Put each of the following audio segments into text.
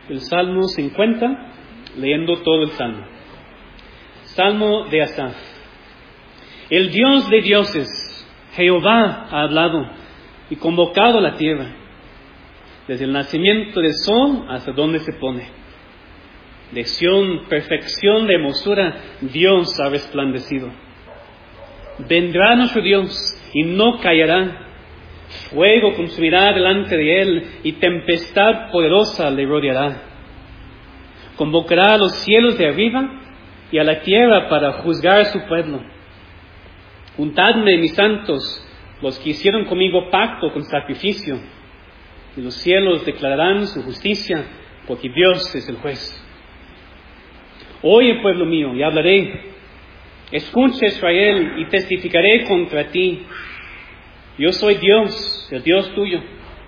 el Salmo 50, leyendo todo el Salmo. Salmo de Asaf. El Dios de dioses, Jehová, ha hablado y convocado a la tierra, desde el nacimiento del sol hasta donde se pone. De Sión, perfección de hermosura, Dios ha resplandecido. Vendrá nuestro Dios y no callará. Fuego consumirá delante de él y tempestad poderosa le rodeará. Convocará a los cielos de arriba y a la tierra para juzgar a su pueblo. Juntadme, mis santos, los que hicieron conmigo pacto con sacrificio, y los cielos declararán su justicia, porque Dios es el juez. Oye, pueblo mío, y hablaré. Escucha, Israel, y testificaré contra ti. Yo soy Dios, el Dios tuyo.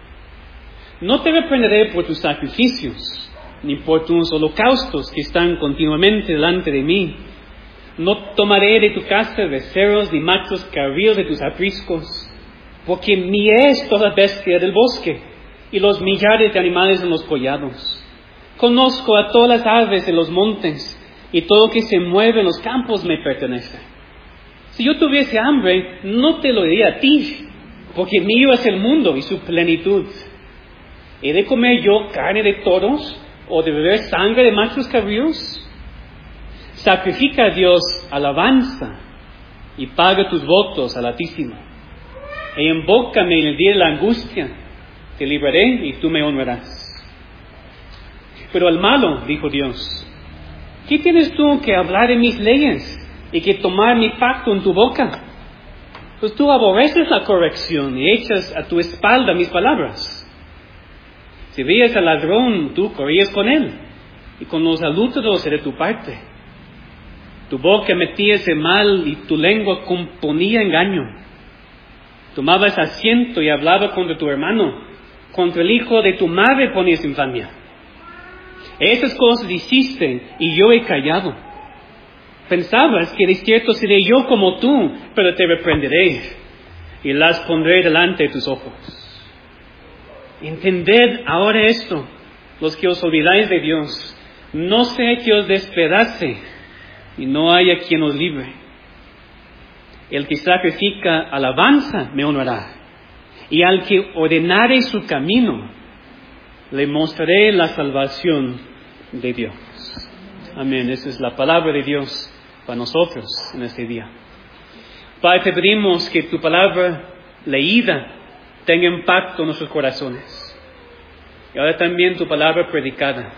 No te reprenderé por tus sacrificios, ni por tus holocaustos que están continuamente delante de mí. No tomaré de tu casa becerros ni machos cabríos de tus apriscos, porque mía es toda bestia del bosque y los millares de animales en los collados. Conozco a todas las aves en los montes y todo lo que se mueve en los campos me pertenece. Si yo tuviese hambre, no te lo diría a ti, porque mío es el mundo y su plenitud. ¿He de comer yo carne de toros o de beber sangre de machos cabríos? Sacrifica a Dios alabanza y paga tus votos al Altísimo. E invócame en el día de la angustia, te libraré y tú me honrarás. Pero al malo, dijo Dios, ¿qué tienes tú que hablar de mis leyes y que tomar mi pacto en tu boca? Pues tú aborreces la corrección y echas a tu espalda mis palabras. Si veías al ladrón, tú corrías con él, y con los adúlteros de tu parte. Tu boca metía ese mal y tu lengua componía engaño. Tomabas asiento y hablaba contra tu hermano, contra el hijo de tu madre ponías infamia. Esas cosas hiciste y yo he callado. Pensabas que de cierto seré yo como tú, pero te reprenderé y las pondré delante de tus ojos. Entended ahora esto, los que os olvidáis de Dios, no sea que os despedace y no haya quien os libre. El que sacrifica alabanza me honrará, y al que ordenare su camino, le mostraré la salvación de Dios. Amén. Esa es la palabra de Dios para nosotros en este día. Padre, te pedimos que tu palabra leída tenga impacto en nuestros corazones. Y ahora también tu palabra predicada.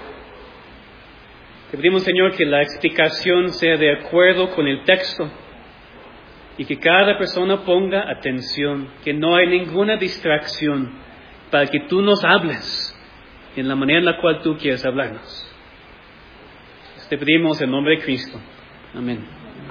Te pedimos, Señor, que la explicación sea de acuerdo con el texto y que cada persona ponga atención, que no hay ninguna distracción para que tú nos hables en la manera en la cual tú quieres hablarnos. Te pedimos en nombre de Cristo. Amén.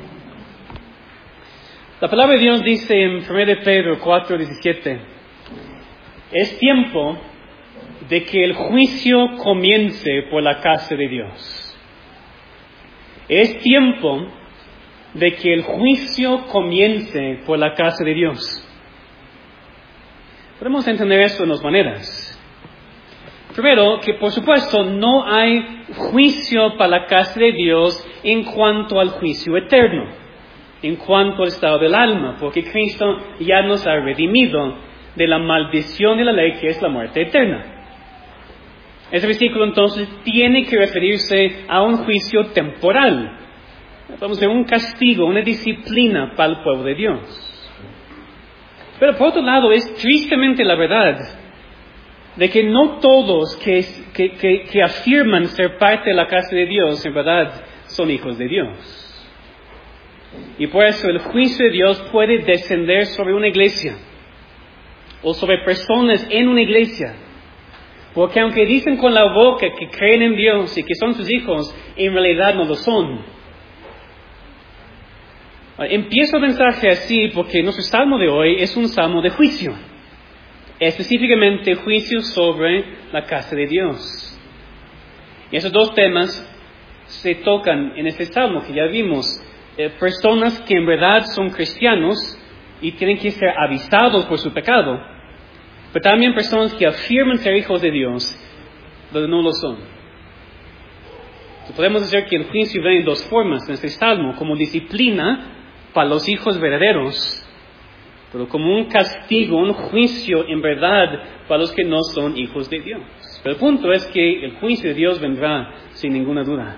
La palabra de Dios dice en 1 Pedro 4:17, es tiempo de que el juicio comience por la casa de Dios. Es tiempo de que el juicio comience por la casa de Dios. Podemos entender esto en dos maneras. Primero, que por supuesto no hay juicio para la casa de Dios en cuanto al juicio eterno, en cuanto al estado del alma, porque Cristo ya nos ha redimido de la maldición de la ley que es la muerte eterna. Ese versículo entonces tiene que referirse a un juicio temporal. Vamos a ver, un castigo, una disciplina para el pueblo de Dios. Pero por otro lado es tristemente la verdad de que no todos que afirman ser parte de la casa de Dios en verdad son hijos de Dios. Y por eso el juicio de Dios puede descender sobre una iglesia o sobre personas en una iglesia. Porque aunque dicen con la boca que creen en Dios y que son sus hijos, en realidad no lo son. Empiezo el mensaje así porque nuestro salmo de hoy es un salmo de juicio. Específicamente juicio sobre la casa de Dios. Y esos dos temas se tocan en este salmo que ya vimos. Personas que en verdad son cristianos y tienen que ser avisados por su pecado. Pero también personas que afirman ser hijos de Dios, pero no lo son. Podemos decir que el juicio viene en dos formas en este salmo, como disciplina para los hijos verdaderos, pero como un castigo, un juicio en verdad para los que no son hijos de Dios. Pero el punto es que el juicio de Dios vendrá sin ninguna duda.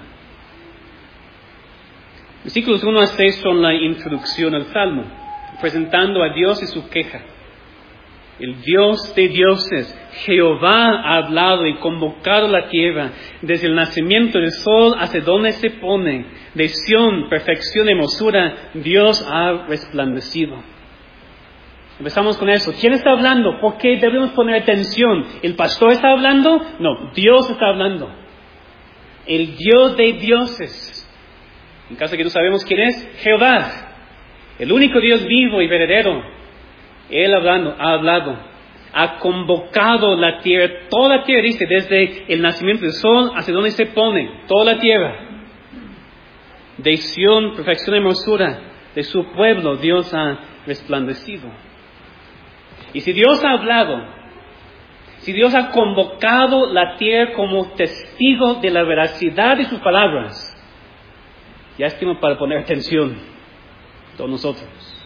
Versículos 1 a 6 son la introducción al salmo, presentando a Dios y su queja. El Dios de dioses, Jehová, ha hablado y convocado la tierra desde el nacimiento del sol hasta donde se pone. De Sión, perfección y hermosura, Dios ha resplandecido. Empezamos con eso. ¿Quién está hablando? ¿Por qué debemos poner atención? ¿El pastor está hablando? No, Dios está hablando. El Dios de dioses. En caso de que no sabemos quién es, Jehová. El único Dios vivo y verdadero. Él ha hablado, ha convocado la tierra, toda la tierra, dice, desde el nacimiento del sol hasta donde se pone, toda la tierra. De Sión, perfección y hermosura, de su pueblo, Dios ha resplandecido. Y si Dios ha hablado, si Dios ha convocado la tierra como testigo de la veracidad de sus palabras, ya es tiempo para poner atención, todos nosotros.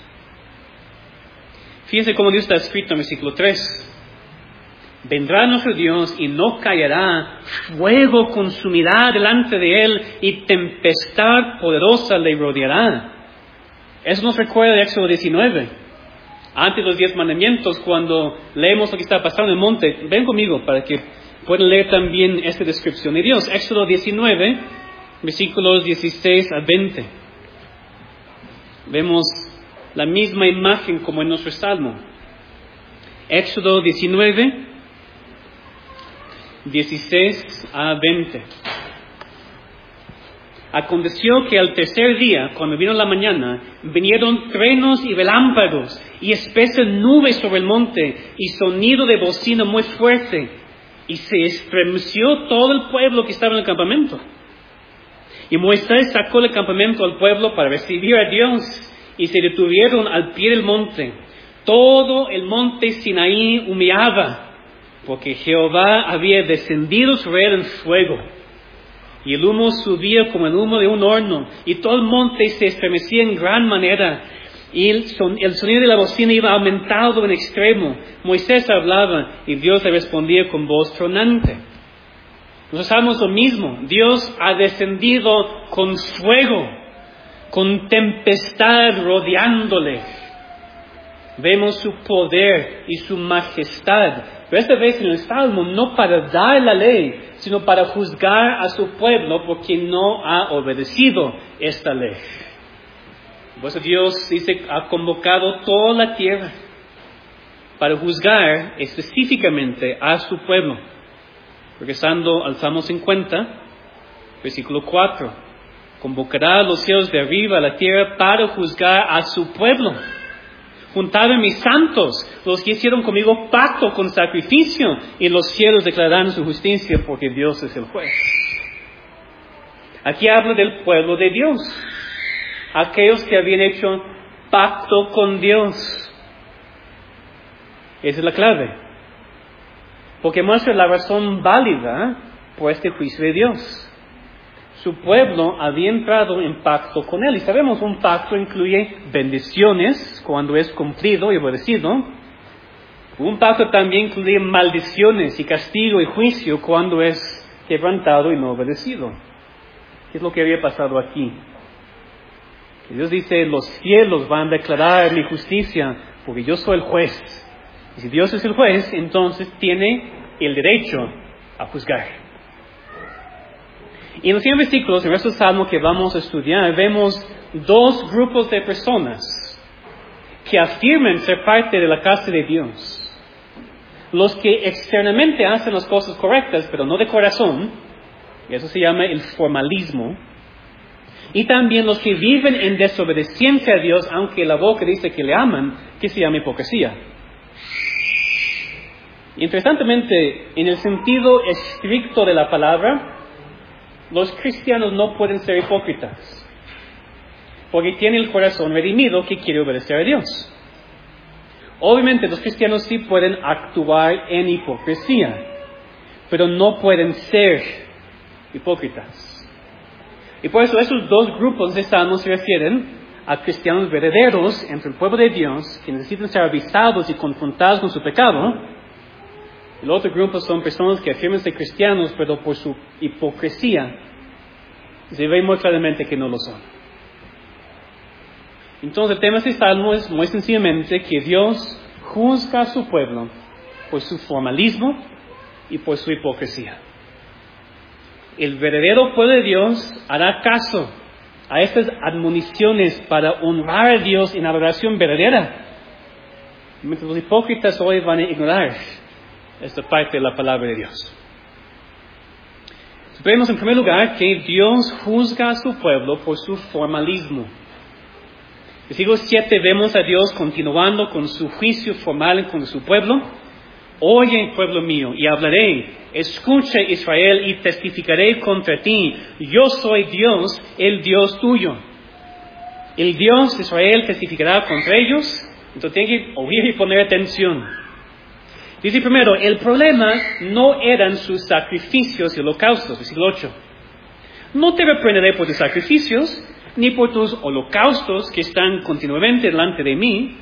Fíjense cómo Dios está escrito en versículo 3. Vendrá nuestro Dios y no callará, fuego consumirá delante de él y tempestad poderosa le rodeará. Eso nos recuerda de Éxodo 19. Antes de los 10 mandamientos, cuando leemos lo que está pasando en el monte, ven conmigo para que puedan leer también esta descripción de Dios. Éxodo 19, versículos 16 a 20. Vemos la misma imagen como en nuestro salmo. Éxodo 19, 16 a 20. Aconteció que al tercer día, cuando vino la mañana, vinieron truenos y relámpagos y espesa nube sobre el monte y sonido de bocina muy fuerte, y se estremeció todo el pueblo que estaba en el campamento. Y Moisés sacó del campamento al pueblo para recibir a Dios, y se detuvieron al pie del monte. Todo el monte Sinaí humeaba, porque Jehová había descendido sobre él en fuego. Y el humo subía como el humo de un horno, y todo el monte se estremecía en gran manera. Y el sonido de la bocina iba aumentado en extremo. Moisés hablaba, y Dios le respondía con voz tronante. Nosotros sabemos lo mismo. Dios ha descendido con fuego, con tempestad rodeándole. Vemos su poder y su majestad. Pero esta vez en el Salmo no para dar la ley, sino para juzgar a su pueblo porque no ha obedecido esta ley. Por eso Dios dice, ha convocado toda la tierra para juzgar específicamente a su pueblo. Regresando al Salmo 50, versículo 4. Convocará a los cielos de arriba a la tierra para juzgar a su pueblo. Juntad a mis santos, los que hicieron conmigo pacto con sacrificio, y los cielos declararán su justicia, porque Dios es el juez. Aquí habla del pueblo de Dios, aquellos que habían hecho pacto con Dios. Esa es la clave, porque muestra la razón válida por este juicio de Dios. Su pueblo había entrado en pacto con él. Y sabemos, un pacto incluye bendiciones cuando es cumplido y obedecido. Un pacto también incluye maldiciones y castigo y juicio cuando es quebrantado y no obedecido. ¿Qué es lo que había pasado aquí? Dios dice, los cielos van a declarar mi justicia porque yo soy el juez. Y si Dios es el juez, entonces tiene el derecho a juzgar. Y en los 100 versículos, en nuestro salmo que vamos a estudiar, vemos dos grupos de personas que afirman ser parte de la casa de Dios. Los que externamente hacen las cosas correctas, pero no de corazón, y eso se llama el formalismo. Y también los que viven en desobediencia a Dios, aunque la boca dice que le aman, que se llama hipocresía. Interesantemente, en el sentido estricto de la palabra, los cristianos no pueden ser hipócritas, porque tienen el corazón redimido que quiere obedecer a Dios. Obviamente los cristianos sí pueden actuar en hipocresía, pero no pueden ser hipócritas. Y por eso esos dos grupos de salmos se refieren a cristianos verdaderos entre el pueblo de Dios que necesitan ser avisados y confrontados con su pecado. El otro grupo son personas que afirman ser cristianos, pero por su hipocresía se ve muy claramente que no lo son. Entonces el tema de este salmo es muy sencillamente que Dios juzga a su pueblo por su formalismo y por su hipocresía. El verdadero pueblo de Dios hará caso a estas admoniciones para honrar a Dios en adoración verdadera. Mientras los hipócritas hoy van a ignorar esta parte de la palabra de Dios. Vemos en primer lugar que Dios juzga a su pueblo por su formalismo. Versículo 7 vemos a Dios continuando con su juicio formal contra su pueblo. Oye, pueblo mío, y hablaré. Escucha, Israel, y testificaré contra ti. Yo soy Dios, el Dios tuyo. El Dios de Israel testificará contra ellos. Entonces tienen que oír y poner atención. Dice primero, el problema no eran sus sacrificios y holocaustos. Versículo 8. No te reprenderé por tus sacrificios, ni por tus holocaustos que están continuamente delante de mí.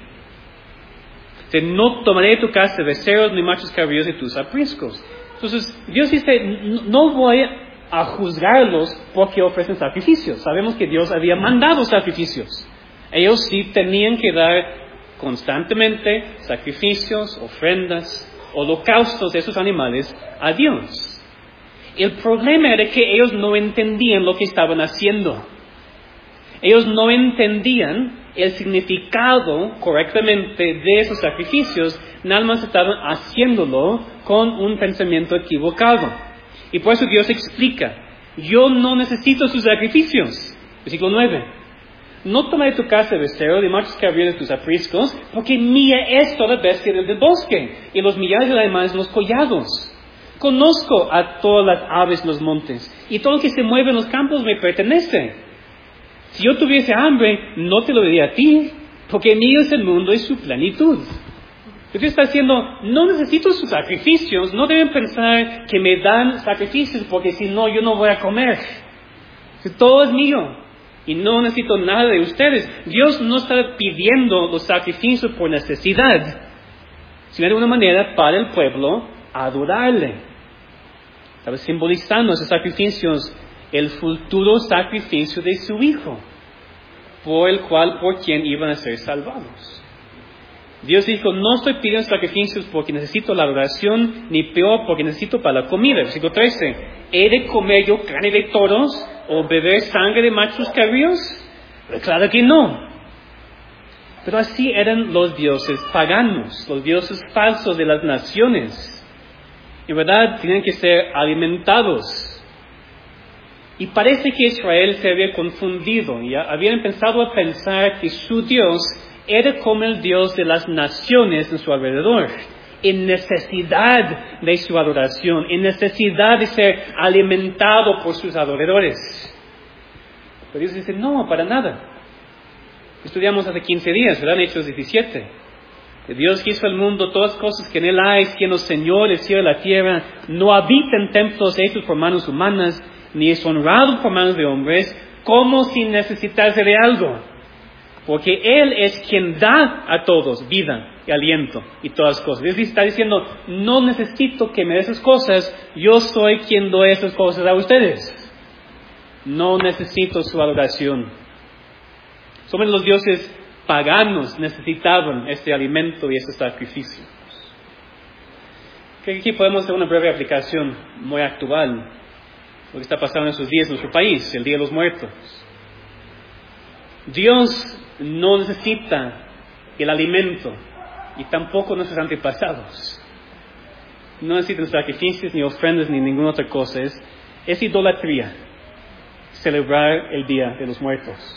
No tomaré tu casa de becerros ni machos cabríos de tus apriscos. Entonces, Dios dice, no voy a juzgarlos porque ofrecen sacrificios. Sabemos que Dios había mandado sacrificios. Ellos sí tenían que dar constantemente sacrificios, ofrendas, holocaustos de esos animales a Dios. El problema era que ellos no entendían lo que estaban haciendo. Ellos no entendían el significado correctamente de esos sacrificios, nada más estaban haciéndolo con un pensamiento equivocado. Y por eso Dios explica, yo no necesito sus sacrificios. Versículo 9. No tomaré tu casa de becerro, de machos cabríos de tus apriscos, porque mía es toda bestia del bosque, y los millares de animales en los collados. Conozco a todas las aves en los montes, y todo lo que se mueve en los campos me pertenece. Si yo tuviese hambre, no te lo diría a ti, porque mío es el mundo y su plenitud. Dios está diciendo, no necesito sus sacrificios, no deben pensar que me dan sacrificios, porque si no, yo no voy a comer. Todo es mío, y no necesito nada de ustedes. Dios no está pidiendo los sacrificios por necesidad, sino de una manera para el pueblo adorarle. Estaba simbolizando esos sacrificios el futuro sacrificio de su Hijo, por quien iban a ser salvados. Dios dijo, no estoy pidiendo sacrificios porque necesito la adoración, ni peor porque necesito para la comida. Versículo 13, ¿he de comer yo carne de toros o beber sangre de machos cabríos? Pero claro que no. Pero así eran los dioses paganos, los dioses falsos de las naciones. En verdad, tenían que ser alimentados. Y parece que Israel se había confundido y habían empezado a pensar que su Dios era como el Dios de las naciones en su alrededor, en necesidad de su adoración, en necesidad de ser alimentado por sus adoradores. Pero Dios dice, no, para nada. Estudiamos hace 15 días, ¿verdad? En Hechos 17. Dios que hizo el mundo, todas las cosas que en él hay, siendo Señor del cielo y la tierra, no habita en templos hechos por manos humanas, ni es honrado por manos de hombres, como si necesitase de algo. Porque Él es quien da a todos vida y aliento y todas las cosas. Dios está diciendo, no necesito que me dé esas cosas, yo soy quien doy esas cosas a ustedes. No necesito su adoración. Somos los dioses paganos necesitaban este alimento y este sacrificio. Creo que aquí podemos hacer una breve aplicación muy actual. Lo que está pasando en esos días en nuestro país, el Día de los Muertos. Dios no necesita el alimento y tampoco nuestros antepasados. No necesitan sacrificios, ni ofrendas, ni ninguna otra cosa. Es idolatría celebrar el Día de los Muertos.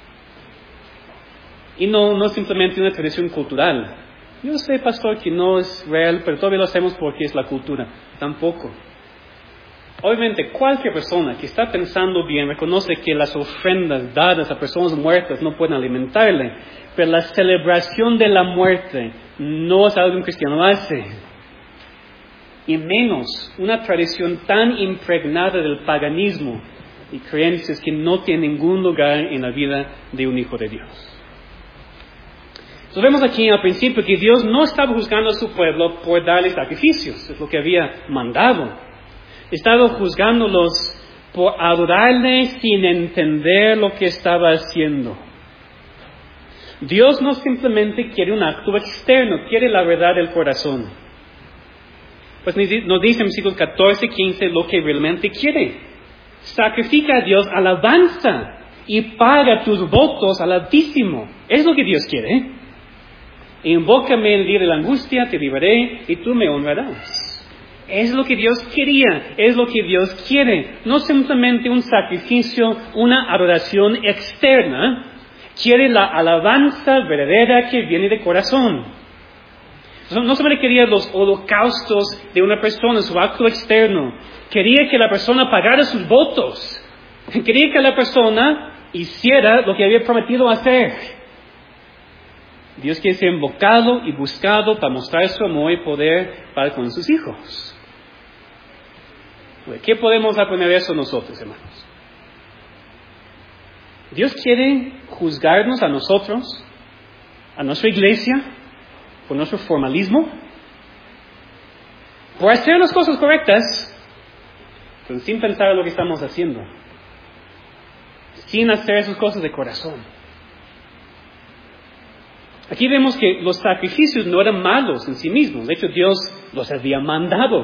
Y no es simplemente una tradición cultural. Yo sé, pastor, que no es real, pero todavía lo hacemos porque es la cultura. Tampoco. Obviamente, cualquier persona que está pensando bien reconoce que las ofrendas dadas a personas muertas no pueden alimentarle, pero la celebración de la muerte no es algo que un cristiano hace. Y menos una tradición tan impregnada del paganismo y creencias que no tienen ningún lugar en la vida de un hijo de Dios. Entonces vemos aquí al principio que Dios no estaba juzgando a su pueblo por darle sacrificios, es lo que había mandado. Estaba juzgándolos por adorarle sin entender lo que estaba haciendo. Dios no simplemente quiere un acto externo, quiere la verdad del corazón. Pues nos dice en versículos 14 y 15 lo que realmente quiere. Sacrifica a Dios alabanza y paga tus votos al Altísimo. Es lo que Dios quiere. Invócame en el día de la angustia, te libraré y tú me honrarás. Es lo que Dios quería, es lo que Dios quiere. No simplemente un sacrificio, una adoración externa. Quiere la alabanza verdadera que viene de corazón. No solamente quería los holocaustos de una persona, su acto externo. Quería que la persona pagara sus votos. Quería que la persona hiciera lo que había prometido hacer. Dios quiere ser invocado y buscado para mostrar su amor y poder para con sus hijos. ¿Qué podemos aprender de eso nosotros, hermanos? Dios quiere juzgarnos a nosotros, a nuestra iglesia, por nuestro formalismo, por hacer las cosas correctas, pero sin pensar en lo que estamos haciendo, sin hacer esas cosas de corazón. Aquí vemos que los sacrificios no eran malos en sí mismos, de hecho Dios los había mandado.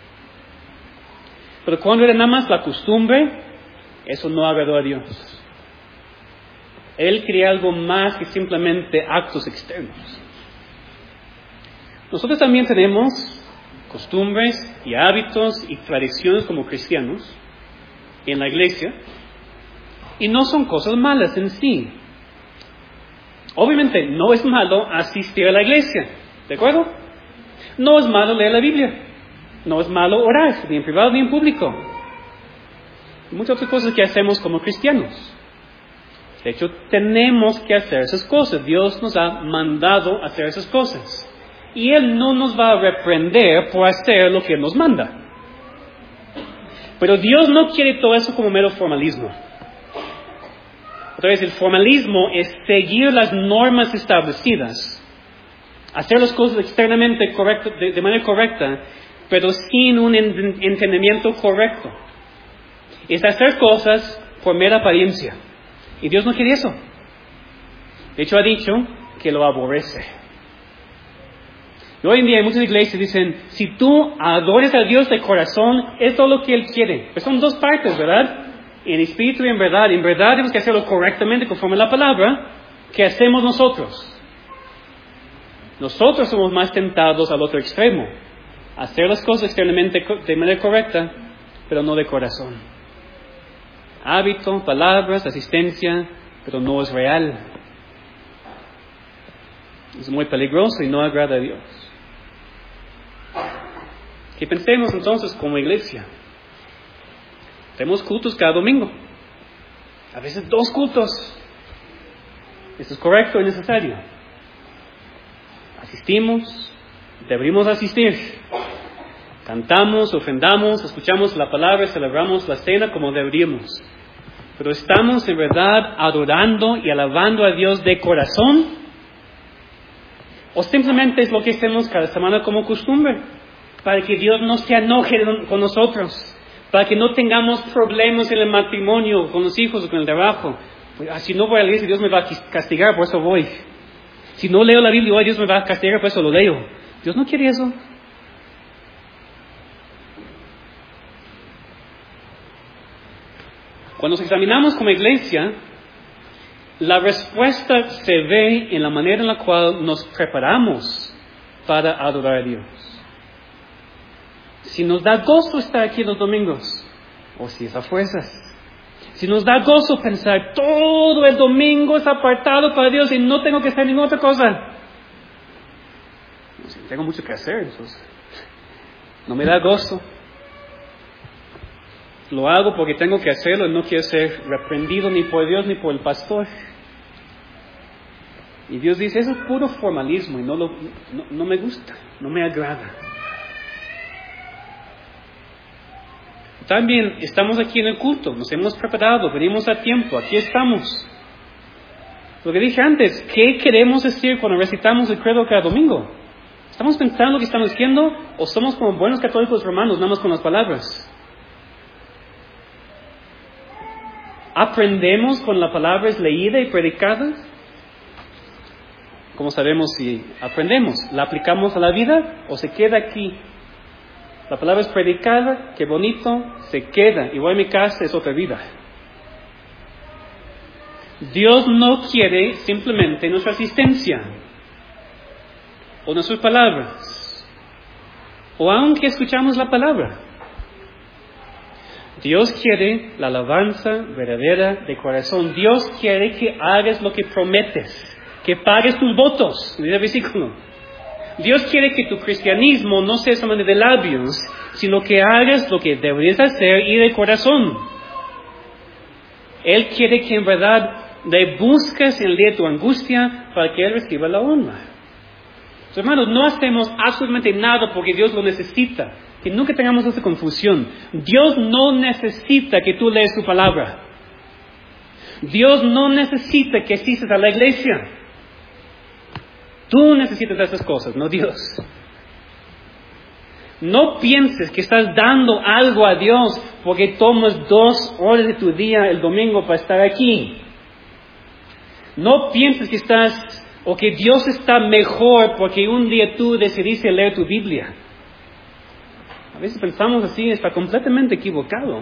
Pero cuando era nada más la costumbre, eso no agradó a Dios. Él quería algo más que simplemente actos externos. Nosotros también tenemos costumbres y hábitos y tradiciones como cristianos en la iglesia, y no son cosas malas en sí. Obviamente no es malo asistir a la iglesia, ¿de acuerdo? No es malo leer la Biblia, no es malo orar, ni en privado ni en público. Y muchas otras cosas que hacemos como cristianos. De hecho, tenemos que hacer esas cosas. Dios nos ha mandado hacer esas cosas. Y Él no nos va a reprender por hacer lo que Él nos manda. Pero Dios no quiere todo eso como mero formalismo. Otra vez, el formalismo es seguir las normas establecidas, hacer las cosas externamente correcto, de manera correcta, pero sin un entendimiento correcto. Es hacer cosas por mera apariencia. Y Dios no quiere eso. De hecho, ha dicho que lo aborrece. Y hoy en día hay muchas iglesias que dicen, si tú adores a Dios de corazón, es todo lo que Él quiere. Pues son dos partes, ¿verdad? En espíritu y en verdad. En verdad tenemos que hacerlo correctamente conforme a la palabra que hacemos nosotros. Nosotros somos más tentados al otro extremo. Hacer las cosas externamente de manera correcta, pero no de corazón. Hábito, palabras, asistencia, pero no es real. Es muy peligroso y no agrada a Dios. Que pensemos entonces como iglesia. Tenemos cultos cada domingo. A veces 2 cultos. Esto es correcto y necesario. Asistimos, deberíamos asistir. Cantamos, ofrendamos, escuchamos la palabra, celebramos la cena como deberíamos. Pero ¿estamos en verdad adorando y alabando a Dios de corazón? ¿O simplemente es lo que hacemos cada semana como costumbre? Para que Dios no se enoje con nosotros. Para que no tengamos problemas en el matrimonio, con los hijos o con el trabajo. Pues, si no voy a la iglesia, Dios me va a castigar, por eso voy. Si no leo la Biblia hoy, Dios me va a castigar, por eso lo leo. Dios no quiere eso. Cuando nos examinamos como iglesia, la respuesta se ve en la manera en la cual nos preparamos para adorar a Dios. Si nos da gozo estar aquí los domingos, o si es a fuerzas. Si nos da gozo pensar todo el domingo es apartado para Dios y no tengo que hacer ninguna otra cosa. Si tengo mucho que hacer, entonces no me da gozo. Lo hago porque tengo que hacerlo y no quiero ser reprendido ni por Dios ni por el pastor. Y Dios dice, eso es puro formalismo y no me gusta, no me agrada. También estamos aquí en el culto, nos hemos preparado, venimos a tiempo, aquí estamos. Lo que dije antes, ¿qué queremos decir cuando recitamos el credo cada domingo? ¿Estamos pensando lo que estamos diciendo o somos como buenos católicos romanos, nada más con las palabras? ¿Aprendemos cuando la palabra es leída y predicada? ¿Cómo sabemos si aprendemos? ¿La aplicamos a la vida o se queda aquí? La palabra es predicada, qué bonito, se queda. Igual en mi casa es otra vida. Dios no quiere simplemente nuestra asistencia o nuestras palabras o aunque escuchamos la palabra. Dios quiere la alabanza verdadera de corazón. Dios quiere que hagas lo que prometes, que pagues tus votos, dice el versículo. Dios quiere que tu cristianismo no sea solamente de labios, sino que hagas lo que deberías hacer y de corazón. Él quiere que en verdad le busques en el día de tu angustia para que Él reciba la honra. Hermanos, no hacemos absolutamente nada porque Dios lo necesita. Que nunca tengamos esa confusión. Dios no necesita que tú leas su palabra. Dios no necesita que asistas a la iglesia. Tú necesitas esas cosas, no Dios. No pienses que estás dando algo a Dios porque tomas 2 horas de tu día el domingo para estar aquí. No pienses que que Dios está mejor porque un día tú decidiste leer tu Biblia. A veces pensamos así, está completamente equivocado.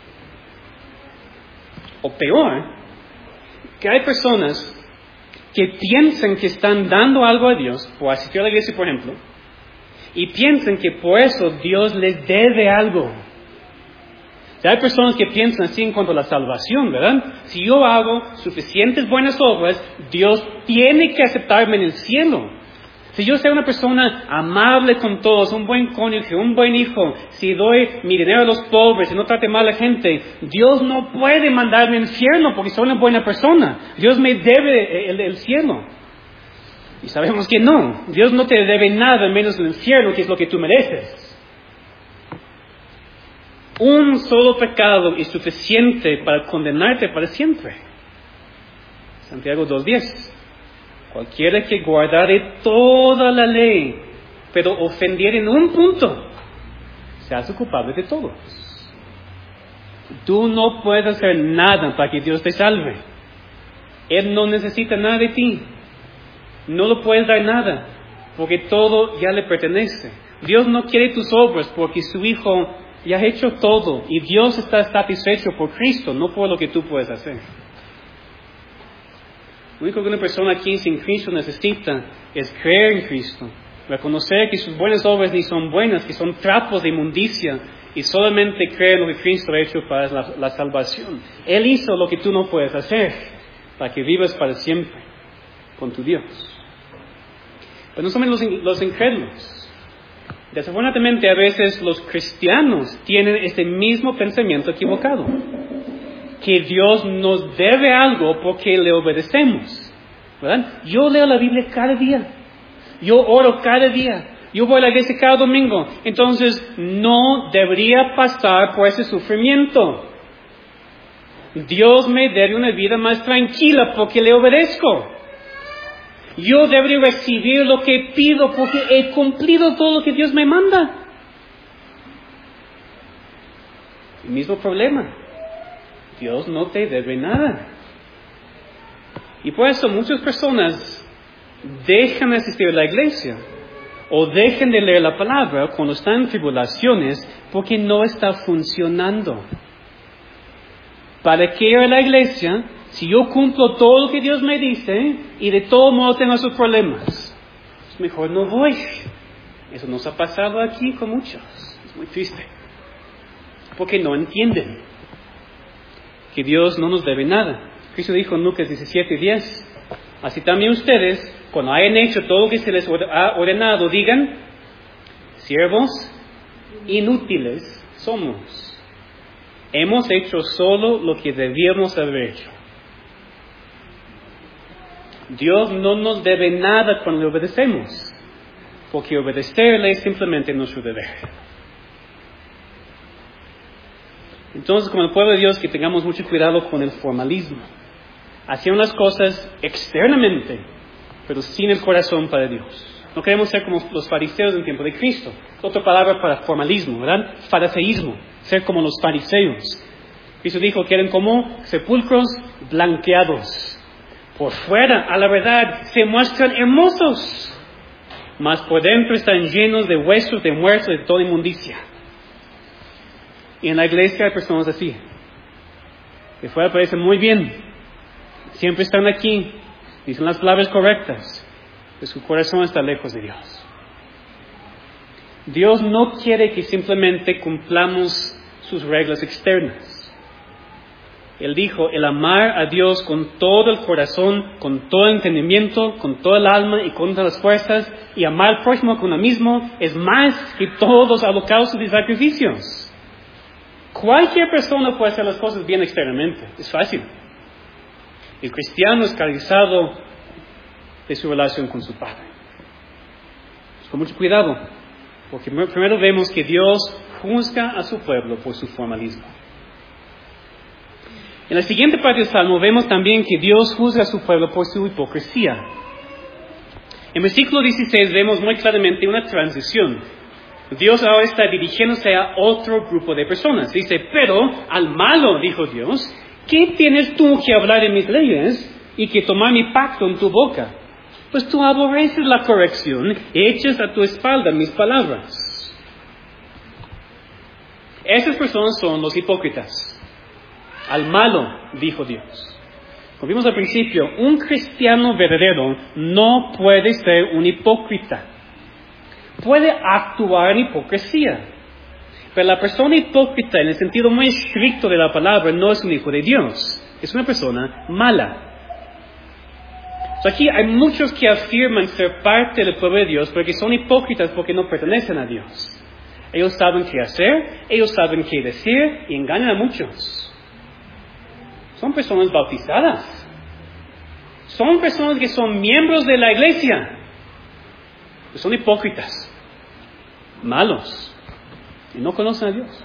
O peor, que hay personas que piensan que están dando algo a Dios, por asistir a la iglesia, por ejemplo, y piensan que por eso Dios les debe algo. O sea, hay personas que piensan así en cuanto a la salvación, ¿verdad? Si yo hago suficientes buenas obras, Dios tiene que aceptarme en el cielo. Si yo soy una persona amable con todos, un buen cónyuge, un buen hijo, si doy mi dinero a los pobres, si no trate mal a la gente, Dios no puede mandarme al infierno porque soy una buena persona. Dios me debe el cielo. Y sabemos que no. Dios no te debe nada menos el infierno, que es lo que tú mereces. Un solo pecado es suficiente para condenarte para siempre. Santiago 2:10. Cualquiera que guardare toda la ley, pero ofendiere en un punto, se hace culpable de todos. Tú no puedes hacer nada para que Dios te salve. Él no necesita nada de ti. No le puedes dar nada, porque todo ya le pertenece. Dios no quiere tus obras porque su Hijo ya ha hecho todo, y Dios está satisfecho por Cristo, no por lo que tú puedes hacer. Lo único que una persona aquí sin Cristo necesita es creer en Cristo, reconocer que sus buenas obras ni son buenas, que son trapos de inmundicia, y solamente creer en lo que Cristo ha hecho para la salvación. Él hizo lo que tú no puedes hacer, para que vivas para siempre con tu Dios. Pero no somos los incrédulos. Desafortunadamente, a veces los cristianos tienen este mismo pensamiento equivocado. Que Dios nos debe algo porque le obedecemos, ¿verdad? Yo leo la Biblia cada día, yo oro cada día, yo voy a la iglesia cada domingo, entonces no debería pasar por ese sufrimiento. Dios me debe una vida más tranquila porque le obedezco. Yo debería recibir lo que pido porque he cumplido todo lo que Dios me manda. El mismo problema. Dios no te debe nada. Y por eso muchas personas dejan de asistir a la iglesia o dejan de leer la palabra cuando están en tribulaciones porque no está funcionando. ¿Para qué ir a la iglesia si yo cumplo todo lo que Dios me dice y de todo modo tengo esos problemas? Pues mejor no voy. Eso nos ha pasado aquí con muchos. Es muy triste. Porque no entienden que Dios no nos debe nada. Cristo dijo en Lucas 17:10, así también ustedes, cuando hayan hecho todo lo que se les ha ordenado, digan, siervos inútiles somos. Hemos hecho solo lo que debíamos haber hecho. Dios no nos debe nada cuando le obedecemos, porque obedecerle es simplemente nuestro deber. Entonces, como el pueblo de Dios, que tengamos mucho cuidado con el formalismo. Haciendo las cosas externamente, pero sin el corazón para Dios. No queremos ser como los fariseos del tiempo de Cristo. Otra palabra para formalismo, ¿verdad? Fariseísmo, ser como los fariseos. Cristo dijo que eran como sepulcros blanqueados. Por fuera, a la verdad, se muestran hermosos, mas por dentro están llenos de huesos, de muertos, de toda inmundicia. Y en la iglesia hay personas así. De fuera parecen muy bien. Siempre están aquí, dicen las palabras correctas, pero su corazón está lejos de Dios. Dios no quiere que simplemente cumplamos sus reglas externas. Él dijo, el amar a Dios con todo el corazón, con todo el entendimiento, con toda el alma y con todas las fuerzas, y amar al prójimo con lo mismo, es más que todos los holocaustos y sacrificios. Cualquier persona puede hacer las cosas bien externamente, es fácil. El cristiano es caracterizado de su relación con su Padre. Con mucho cuidado, porque primero vemos que Dios juzga a su pueblo por su formalismo. En la siguiente parte del Salmo vemos también que Dios juzga a su pueblo por su hipocresía. En versículo 16 vemos muy claramente una transición. Dios ahora está dirigiéndose a otro grupo de personas. Dice, pero al malo, dijo Dios, ¿qué tienes tú que hablar en mis leyes y que tomar mi pacto en tu boca? Pues tú aborreces la corrección y echas a tu espalda mis palabras. Esas personas son los hipócritas. Al malo, dijo Dios. Como vimos al principio, un cristiano verdadero no puede ser un hipócrita. Puede actuar en hipocresía. Pero la persona hipócrita, en el sentido muy estricto de la palabra, no es un hijo de Dios. Es una persona mala. Aquí hay muchos que afirman ser parte del pueblo de Dios, pero que son hipócritas porque no pertenecen a Dios. Ellos saben qué hacer, ellos saben qué decir y engañan a muchos. Son personas bautizadas. Son personas que son miembros de la iglesia. Pero son hipócritas, malos, y no conocen a Dios.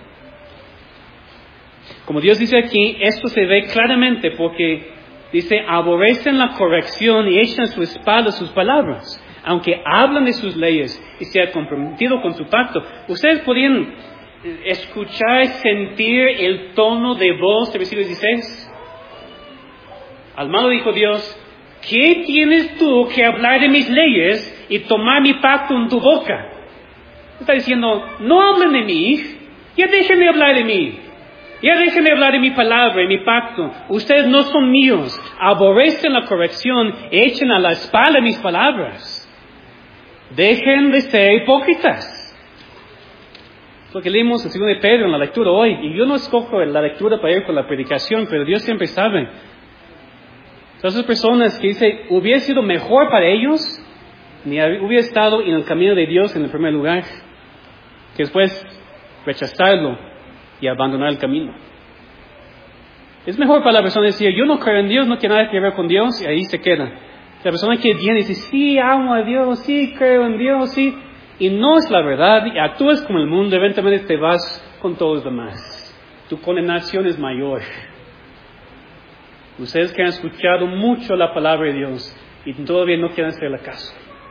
Como Dios dice aquí, esto se ve claramente porque dice, aborrecen la corrección y echan a su espalda sus palabras, aunque hablan de sus leyes y se han comprometido con su pacto. Ustedes podrían escuchar, sentir el tono de voz del versículo 16. Al malo dijo Dios, ¿qué tienes tú que hablar de mis leyes y tomar mi pacto en tu boca? Está diciendo, no hablen de mí, ya déjenme hablar de mí. Ya déjenme hablar de mi palabra y mi pacto. Ustedes no son míos. Aborrecen la corrección, echen a la espalda mis palabras. Dejen de ser hipócritas. Es lo que leímos en 2 de Pedro en la lectura hoy. Y yo no escojo la lectura para ir con la predicación, pero Dios siempre sabe. Esas personas que dicen, hubiera sido mejor para ellos, ni hubiera estado en el camino de Dios en el primer lugar, que después rechazarlo y abandonar el camino. Es mejor para la persona decir, yo no creo en Dios, no tiene nada que ver con Dios, y ahí se queda. La persona que viene y dice, sí, amo a Dios, sí, creo en Dios, sí, y no es la verdad, y actúas como el mundo, eventualmente te vas con todos los demás. Tu condenación es mayor. Ustedes que han escuchado mucho la palabra de Dios y todavía no quieren hacerle caso.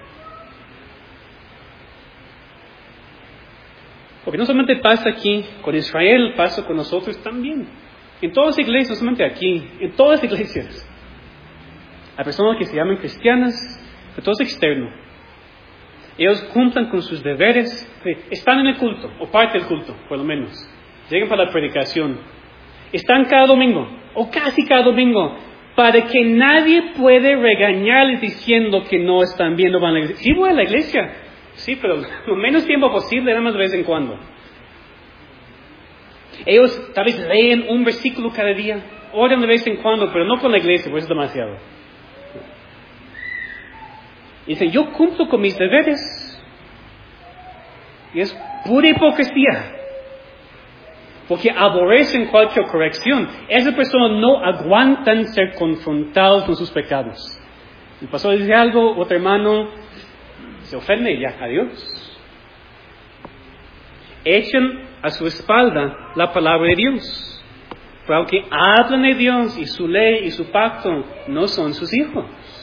Porque no solamente pasa aquí con Israel, pasa con nosotros también. En todas las iglesias, no solamente aquí, en todas las iglesias. Hay personas que se llaman cristianas, pero todo es externo. Ellos cumplen con sus deberes, están en el culto, o parte del culto, por lo menos. Llegan para la predicación. Están cada domingo, o casi cada domingo, para que nadie puede regañarles diciendo que no están bien, no van a la iglesia. Sí voy a la iglesia, sí, pero lo menos tiempo posible, nada más de vez en cuando. Ellos tal vez leen un versículo cada día, oran de vez en cuando, pero no con la iglesia, pues es demasiado. Y dicen, yo cumplo con mis deberes. Y es pura hipocresía. Porque aborrecen cualquier corrección. Esas personas no aguantan ser confrontados con sus pecados. El pastor dice algo, otro hermano se ofende y ya, adiós. Echan a su espalda la palabra de Dios. Pero aunque hablan de Dios y su ley y su pacto, no son sus hijos.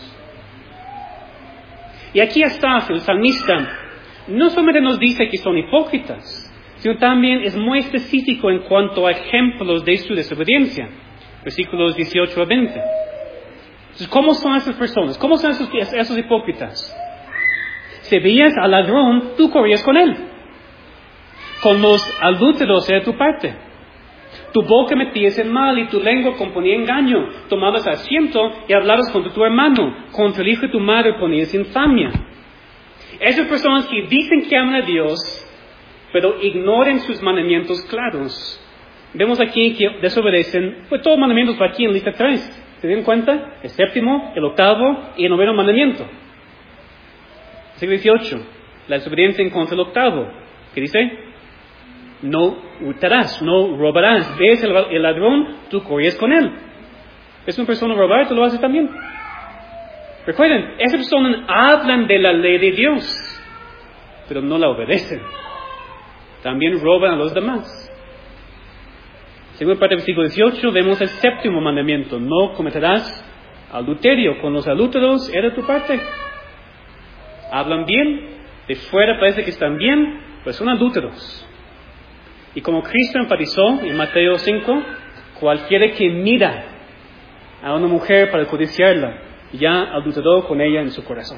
Y aquí Asaf, el salmista, no solamente nos dice que son hipócritas, sino también es muy específico en cuanto a ejemplos de su desobediencia. Versículos 18 a 20. Entonces, ¿cómo son esas personas? ¿Cómo son esos hipócritas? Si veías al ladrón, tú corrías con él. Con los adúlteros era tu parte. Tu boca metías en mal y tu lengua componía engaño. Tomabas asiento y hablabas contra tu hermano. Contra el hijo de tu madre ponías infamia. Esas personas que dicen que aman a Dios, pero ignoran sus mandamientos claros. Vemos aquí que desobedecen, pues todos los mandamientos van aquí en lista 3. ¿Se dan cuenta? El séptimo, el octavo y el noveno mandamiento. Siglo 18. La desobediencia en contra del octavo. ¿Qué dice? No hurtarás, no robarás. Ves el ladrón, tú corres con él. ¿Es una persona robar? Tú lo haces también. Recuerden, esas personas hablan de la ley de Dios, pero no la obedecen. También roban a los demás. Según parte del versículo 18, vemos el séptimo mandamiento. No cometerás adulterio. Con los adúlteros era tu parte. Hablan bien, de fuera parece que están bien, pero son adúlteros. Y como Cristo enfatizó en Mateo 5, cualquiera que mira a una mujer para codiciarla, ya adulteró con ella en su corazón.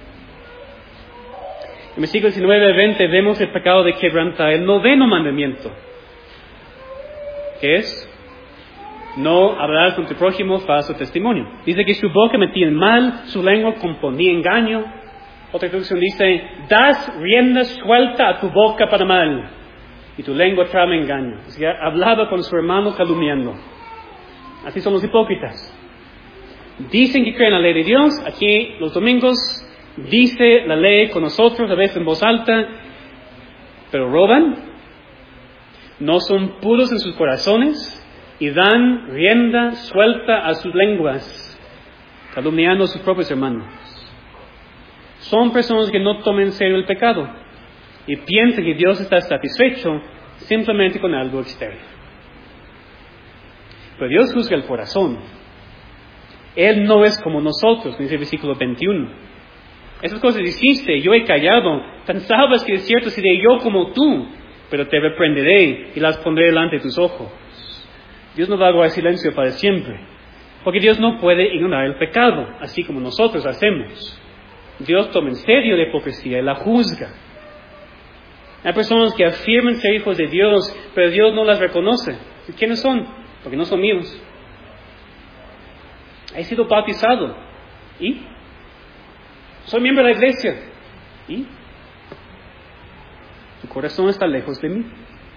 En versículos 19 y 20 vemos el pecado de quebrantar el noveno mandamiento. ¿Qué es? No hablar con tu prójimo falso testimonio. Dice que su boca metía en mal, su lengua componía engaño. Otra traducción dice, das rienda suelta a tu boca para mal, y tu lengua trama engaño. O sea, hablaba con su hermano calumniando. Así son los hipócritas. Dicen que creen la ley de Dios. Aquí los domingos dice la ley con nosotros, a veces en voz alta, pero roban, no son puros en sus corazones y dan rienda suelta a sus lenguas, calumniando a sus propios hermanos. Son personas que no toman en serio el pecado y piensan que Dios está satisfecho simplemente con algo externo. Pero Dios juzga el corazón. Él no es como nosotros, dice el versículo 21. Esas cosas hiciste, yo he callado. Pensabas que de cierto seré yo como tú, pero te reprenderé y las pondré delante de tus ojos. Dios no va a guardar silencio para siempre, porque Dios no puede ignorar el pecado, así como nosotros hacemos. Dios toma en serio la hipocresía y la juzga. Hay personas que afirman ser hijos de Dios, pero Dios no las reconoce. ¿Quiénes son? Porque no son míos. He sido bautizado. ¿Y? Soy miembro de la iglesia. ¿Y? Tu corazón está lejos de mí.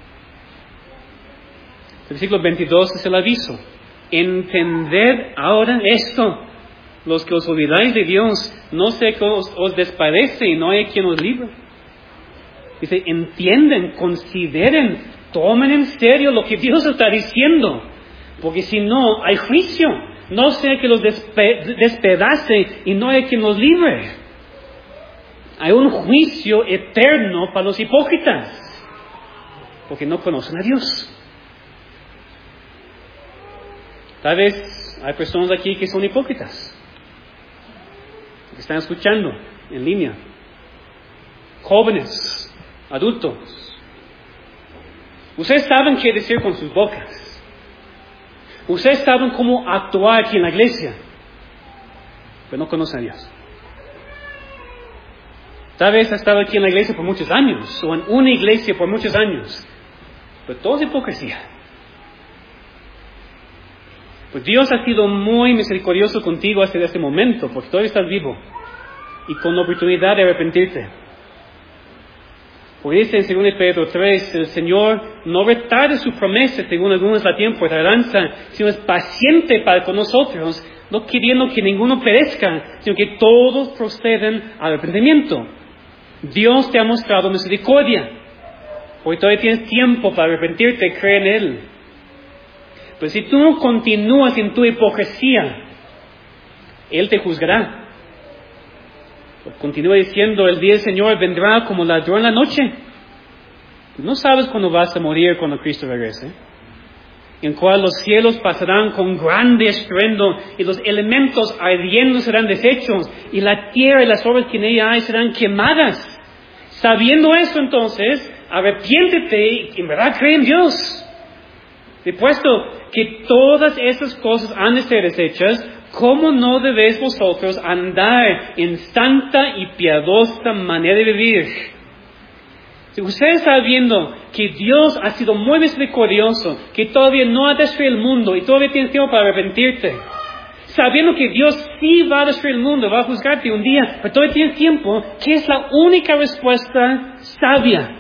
El versículo 22 es el aviso. Entended ahora esto. Los que os olvidáis de Dios, no sé que os desparece y no hay quien os libre. Dice, entienden, consideren, tomen en serio lo que Dios está diciendo. Porque si no, hay juicio. No sea que los despedace y no hay quien los libre. Hay un juicio eterno para los hipócritas, porque no conocen a Dios. Tal vez hay personas aquí que son hipócritas, que están escuchando en línea. Jóvenes, adultos. Ustedes saben qué decir con sus bocas. Ustedes saben cómo actuar aquí en la iglesia, pero no conocen a Dios. Tal vez ha estado aquí en la iglesia por muchos años, o en una iglesia por muchos años, pero todo es hipocresía. Pues Dios ha sido muy misericordioso contigo hasta este momento, porque todavía estás vivo y con la oportunidad de arrepentirte. Porque dice en 2 Pedro 3, el Señor no retarda su promesa, según algunos la tienen por tardanza, sino es paciente para con nosotros, no queriendo que ninguno perezca, sino que todos proceden al arrepentimiento. Dios te ha mostrado misericordia, porque todavía tienes tiempo para arrepentirte y creer en Él. Pero si tú continúas en tu hipocresía, Él te juzgará. Continúa diciendo, el día del Señor vendrá como ladrón en la noche. No sabes cuándo vas a morir cuando Cristo regrese, en cual los cielos pasarán con grande estruendo y los elementos ardiendo serán deshechos y la tierra y las obras que en ella hay serán quemadas. Sabiendo eso, entonces, arrepiéntete y en verdad cree en Dios. De puesto que todas esas cosas han de ser deshechas, ¿cómo no debéis vosotros andar en santa y piadosa manera de vivir? Si ustedes sabiendo que Dios ha sido muy misericordioso, que todavía no ha destruido el mundo y todavía tienes tiempo para arrepentirte, sabiendo que Dios sí va a destruir el mundo, va a juzgarte un día, pero todavía tienes tiempo, ¿qué es la única respuesta sabia?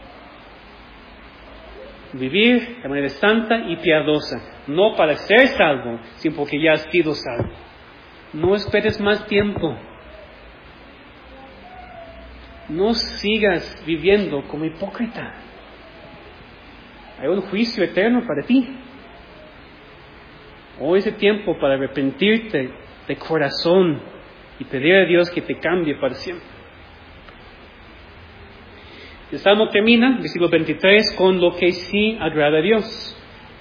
Vivir de manera santa y piadosa, no para ser salvo, sino porque ya has sido salvo. No esperes más tiempo. No sigas viviendo como hipócrita. Hay un juicio eterno para ti. Hoy es el tiempo para arrepentirte de corazón y pedir a Dios que te cambie para siempre. El Salmo termina, versículo 23, con lo que sí agrada a Dios.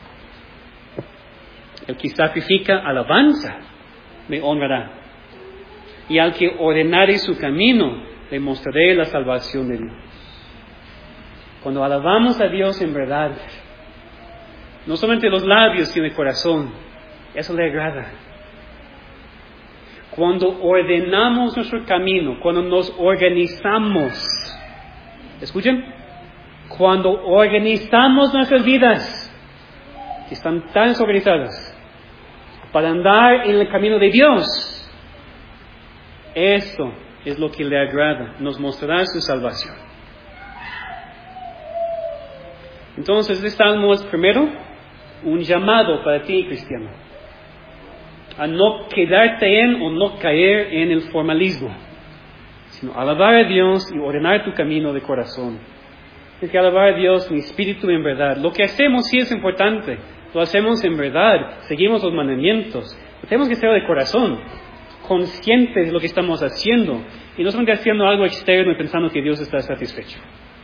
El que sacrifica alabanza me honrará, y al que ordenare su camino le mostraré la salvación de Dios. Cuando alabamos a Dios en verdad, no solamente los labios sino el corazón, eso le agrada. Cuando ordenamos nuestro camino, cuando nos organizamos, escuchen, cuando organizamos nuestras vidas, que están tan desorganizadas, para andar en el camino de Dios, esto es lo que le agrada, nos mostrará su salvación. Entonces, este salmo es primero un llamado para ti, cristiano, a no quedarte en o no caer en el formalismo, sino alabar a Dios y ordenar tu camino de corazón. Tienes que alabar a Dios en espíritu y en verdad. Lo que hacemos sí es importante, lo hacemos en verdad, seguimos los mandamientos, pero tenemos que ser de corazón, conscientes de lo que estamos haciendo, y no solamente haciendo algo externo y pensando que Dios está satisfecho.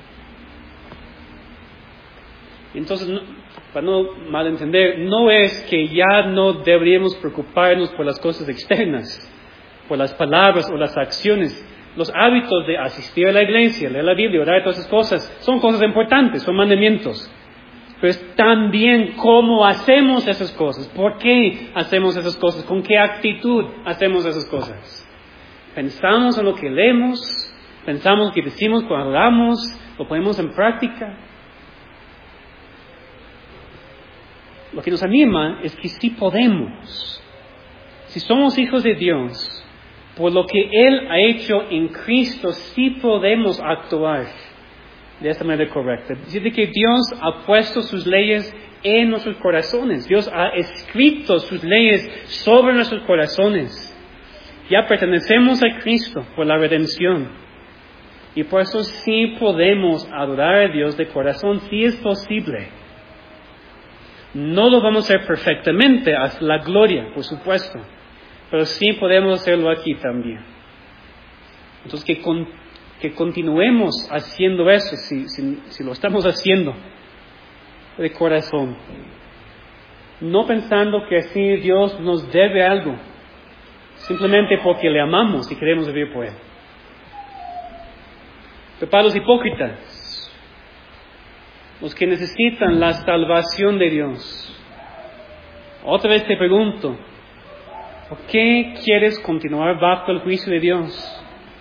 Entonces, para no malentender, no es que ya no deberíamos preocuparnos por las cosas externas, por las palabras o las acciones. Los hábitos de asistir a la iglesia, leer la Biblia, orar, todas esas cosas, son cosas importantes, son mandamientos. Pero es también cómo hacemos esas cosas, por qué hacemos esas cosas, con qué actitud hacemos esas cosas. Pensamos en lo que leemos, pensamos en lo que decimos cuando hablamos, lo ponemos en práctica. Lo que nos anima es que sí podemos. Si somos hijos de Dios, por lo que Él ha hecho en Cristo, sí podemos actuar de esta manera correcta. Dice que Dios ha puesto sus leyes en nuestros corazones. Dios ha escrito sus leyes sobre nuestros corazones. Ya pertenecemos a Cristo por la redención. Y por eso sí podemos adorar a Dios de corazón, sí es posible. No lo vamos a hacer perfectamente hasta la gloria, por supuesto. Pero sí podemos hacerlo aquí también. Entonces que continuemos haciendo eso, si lo estamos haciendo de corazón. No pensando que así Dios nos debe algo, simplemente porque le amamos y queremos vivir por Él. Pero para los hipócritas, los que necesitan la salvación de Dios, otra vez te pregunto, ¿por qué quieres continuar bajo el juicio de Dios?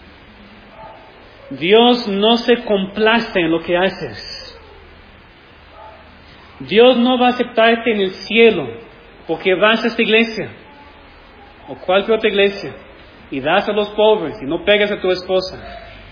Dios no se complace en lo que haces. Dios no va a aceptarte en el cielo porque vas a esta iglesia o cualquier otra iglesia y das a los pobres y no pegas a tu esposa.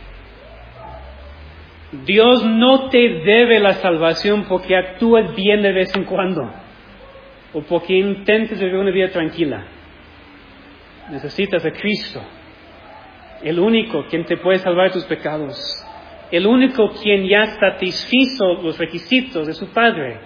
Dios no te debe la salvación porque actúas bien de vez en cuando o porque intentes vivir una vida tranquila. Necesitas a Cristo, el único quien te puede salvar tus pecados, el único quien ya satisfizo los requisitos de su Padre.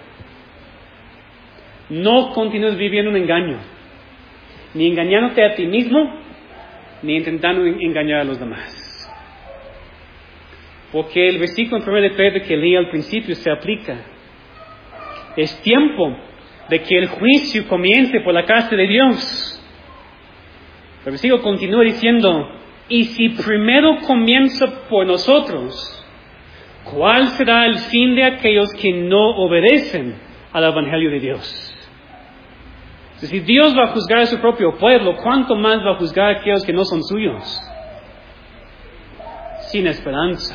No continúes viviendo un engaño, ni engañándote a ti mismo, ni intentando engañar a los demás. Porque el versículo en 1 de Pedro que leí al principio se aplica. Es tiempo de que el juicio comience por la casa de Dios. El versículo continúa diciendo, y si primero comienza por nosotros, ¿cuál será el fin de aquellos que no obedecen al Evangelio de Dios? Es decir, Dios va a juzgar a su propio pueblo, ¿cuánto más va a juzgar a aquellos que no son suyos? Sin esperanza.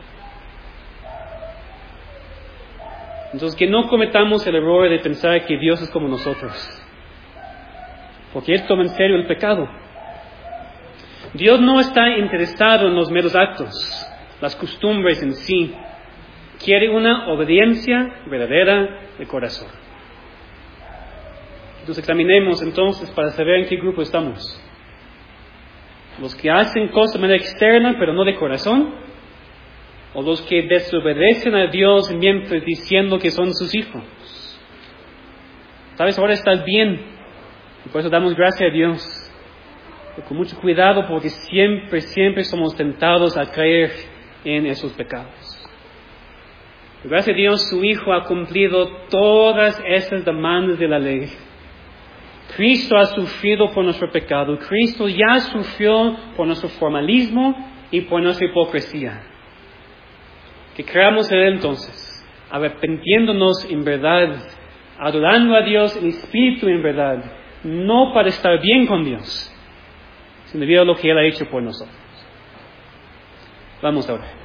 Entonces, que no cometamos el error de pensar que Dios es como nosotros, porque Él toma en serio el pecado. Dios no está interesado en los meros actos, las costumbres en sí. Quiere una obediencia verdadera de corazón. Entonces examinemos entonces para saber en qué grupo estamos. Los que hacen cosas de manera externa pero no de corazón, o los que desobedecen a Dios mientras diciendo que son sus hijos. Sabes, ahora estás bien, y por eso damos gracias a Dios. Pero con mucho cuidado, porque siempre somos tentados a caer en esos pecados. Pero gracias a Dios, su Hijo ha cumplido todas esas demandas de la ley. Cristo ha sufrido por nuestro pecado. Cristo ya sufrió por nuestro formalismo y por nuestra hipocresía. Que creamos en Él entonces, arrepintiéndonos en verdad, adorando a Dios en espíritu y en verdad, no para estar bien con Dios, sino debido a lo que Él ha hecho por nosotros. Vamos a orar.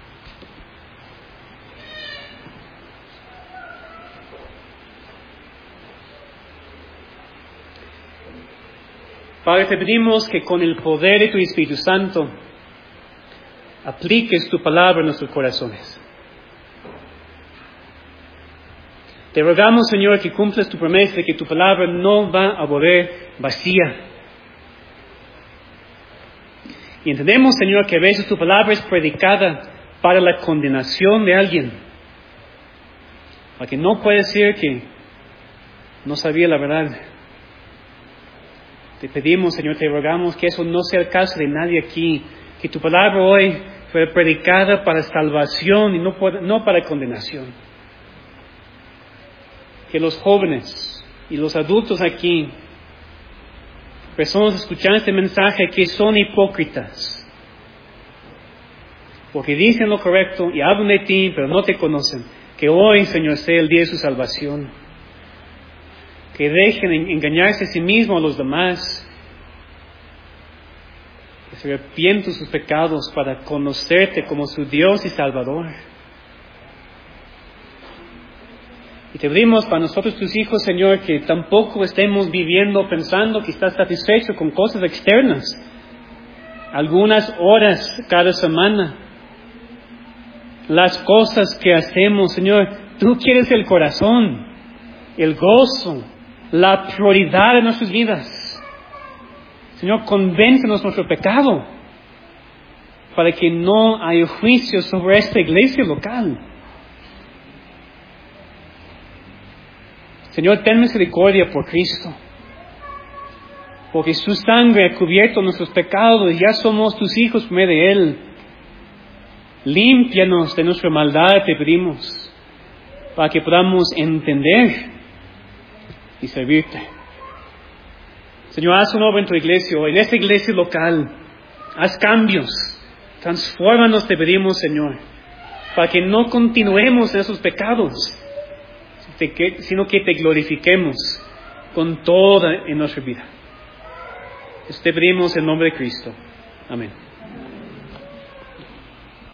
Padre, te pedimos que con el poder de tu Espíritu Santo apliques tu palabra en nuestros corazones. Te rogamos, Señor, que cumplas tu promesa de que tu palabra no va a volver vacía. Y entendemos, Señor, que a veces tu palabra es predicada para la condenación de alguien, para que no puede decir que no sabía la verdad. Te pedimos, Señor, te rogamos que eso no sea el caso de nadie aquí, que tu palabra hoy fue predicada para salvación y no para condenación. Que los jóvenes y los adultos aquí, personas escuchando este mensaje que son hipócritas, porque dicen lo correcto y hablan de ti, pero no te conocen, que hoy, Señor, sea el día de su salvación. Que dejen engañarse a sí mismos a los demás, que se arrepientan de sus pecados para conocerte como su Dios y Salvador. Y te pedimos para nosotros tus hijos, Señor, que tampoco estemos viviendo pensando que estás satisfecho con cosas externas, algunas horas cada semana. Las cosas que hacemos, Señor, tú quieres el corazón, el gozo, la prioridad de nuestras vidas. Señor, convéncenos de nuestro pecado para que no haya juicio sobre esta iglesia local. Señor, ten misericordia por Cristo, porque su sangre ha cubierto nuestros pecados y ya somos tus hijos por medio de Él. Límpianos de nuestra maldad, te pedimos, para que podamos entender y servirte. Señor, haz una obra en tu iglesia hoy, en esta iglesia local. Haz cambios, transfórmanos, te pedimos, Señor, para que no continuemos en esos pecados, sino que te glorifiquemos con toda en nuestra vida. Te pedimos en nombre de Cristo. Amén.